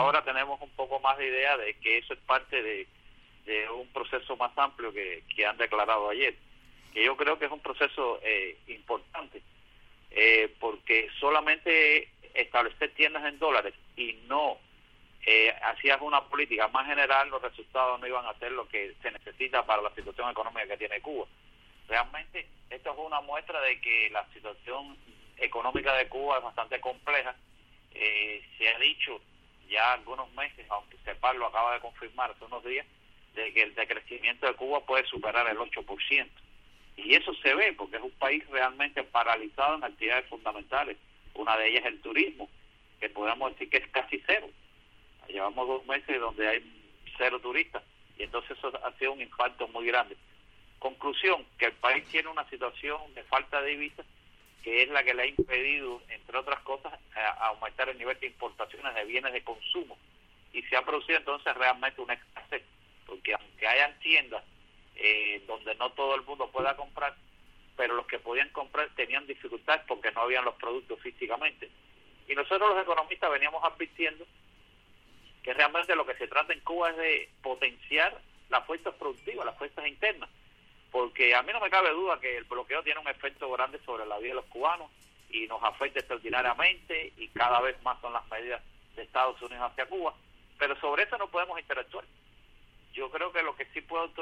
ahora tenemos un poco más de idea de que eso es parte de un proceso más amplio que han declarado ayer, que yo creo que es un proceso importante, porque solamente establecer tiendas en dólares y no hacías una política más general, los resultados no iban a ser lo que se necesita para la situación económica que tiene Cuba. Realmente esto es una muestra de que la situación económica de Cuba es bastante compleja. Se ha dicho ya algunos meses, aunque CEPAL lo acaba de confirmar hace unos días, de que el decrecimiento de Cuba puede superar el 8%. Y eso se ve porque es un país realmente paralizado en actividades fundamentales. Una de ellas es el turismo, que podemos decir que es casi cero. Llevamos 2 meses donde hay 0 turistas, y entonces eso ha sido un impacto muy grande. Conclusión, que el país tiene una situación de falta de divisas, que es la que le ha impedido, entre otras cosas, aumentar el nivel de importaciones de bienes de consumo. Y se ha producido entonces realmente una escasez, porque aunque hayan tiendas donde no todo el mundo pueda comprar, pero los que podían comprar tenían dificultades porque no habían los productos físicamente. Y nosotros los economistas veníamos advirtiendo que realmente lo que se trata en Cuba es de potenciar las fuerzas productivas, las fuerzas internas, porque a mí no me cabe duda que el bloqueo tiene un efecto grande sobre la vida de los cubanos y nos afecta extraordinariamente, y cada vez más son las medidas de Estados Unidos hacia Cuba, pero sobre eso no podemos interactuar. Yo creo que lo que sí puede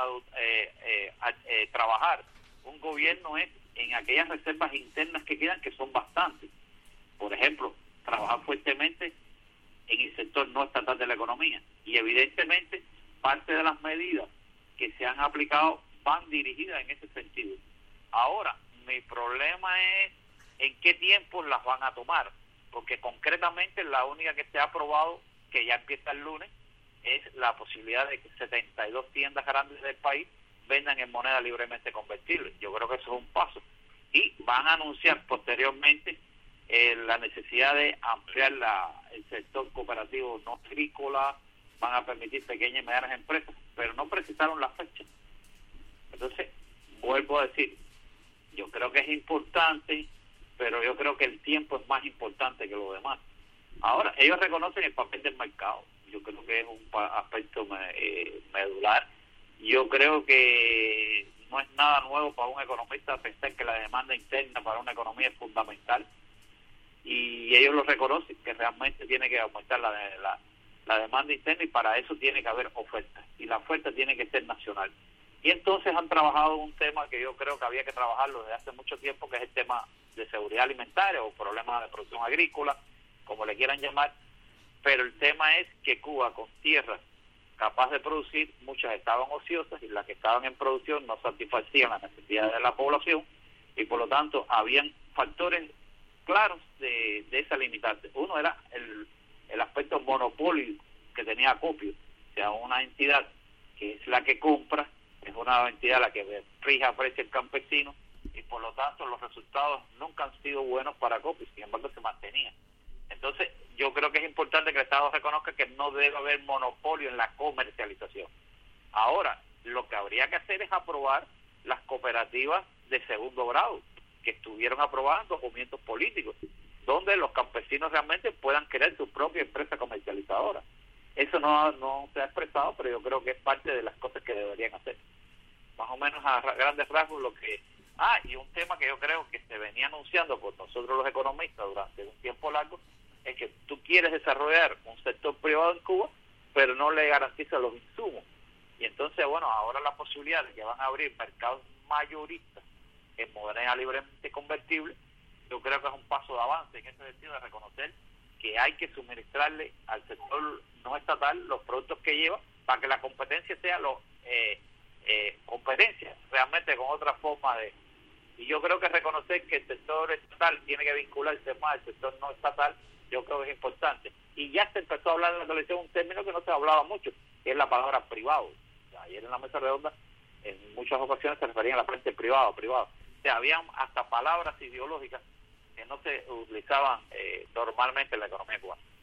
trabajar un gobierno es en aquellas reservas internas que quedan, que son bastantes. Por ejemplo, trabajar fuertemente en el sector no estatal de la economía, y evidentemente parte de las medidas que se han aplicado van dirigidas en ese sentido. Ahora, mi problema es en qué tiempo las van a tomar, porque concretamente la única que se ha aprobado, que ya empieza el lunes, es la posibilidad de que 72 tiendas grandes del país vendan en moneda libremente convertible. Yo creo que eso es un paso. Y van a anunciar posteriormente la necesidad de ampliar el sector cooperativo no agrícola, van a permitir pequeñas y medianas empresas, pero no precisaron la fecha. Entonces, vuelvo a decir, yo creo que es importante, pero yo creo que el tiempo es más importante que lo demás. Ahora, ellos reconocen el papel del mercado. Yo creo que es un aspecto medular. Yo creo que no es nada nuevo para un economista pensar que la demanda interna para una economía es fundamental, y ellos lo reconocen, que realmente tiene que aumentar la demanda interna, y para eso tiene que haber oferta, y la oferta tiene que ser nacional. Y entonces han trabajado un tema que yo creo que había que trabajarlo desde hace mucho tiempo, que es el tema de seguridad alimentaria o problema de producción agrícola, como le quieran llamar, pero el tema es que Cuba, con tierras capaz de producir, muchas estaban ociosas, y las que estaban en producción no satisfacían las necesidades de la población, y por lo tanto habían factores claros de esa limitante. Uno era el aspecto monopolio que tenía Acopio, o sea, una entidad que es la que compra, es una entidad la que fija precio el campesino, y por lo tanto los resultados nunca han sido buenos para Acopio, sin embargo se mantenía. Entonces yo creo que es importante que el Estado reconozca que no debe haber monopolio en la comercialización. Ahora, lo que habría que hacer es aprobar las cooperativas de segundo grado, que estuvieron aprobadas en documentos políticos, donde los campesinos realmente puedan crear su propia empresa comercializadora. Eso no se ha expresado, pero yo creo que es parte de las cosas que deberían hacer. Más o menos a grandes rasgos lo que... y un tema que yo creo que se venía anunciando por nosotros los economistas durante un tiempo largo, es que tú quieres desarrollar un sector privado en Cuba, pero no le garantizas los insumos. Y entonces, bueno, ahora la posibilidad de que van a abrir mercados mayoristas en moneda libremente convertible, yo creo que es un paso de avance en ese sentido, de reconocer que hay que suministrarle al sector no estatal los productos que lleva, para que la competencia sea competencia realmente con otra forma de... Y yo creo que reconocer que el sector estatal tiene que vincularse más al sector no estatal, yo creo que es importante. Y ya se empezó a hablar en la televisión un término que no se hablaba mucho, que es la palabra privado. O sea, ayer en la mesa redonda, en muchas ocasiones se referían a la frente privado. O sea, habían hasta palabras ideológicas que no se utilizaban normalmente en la economía cubana.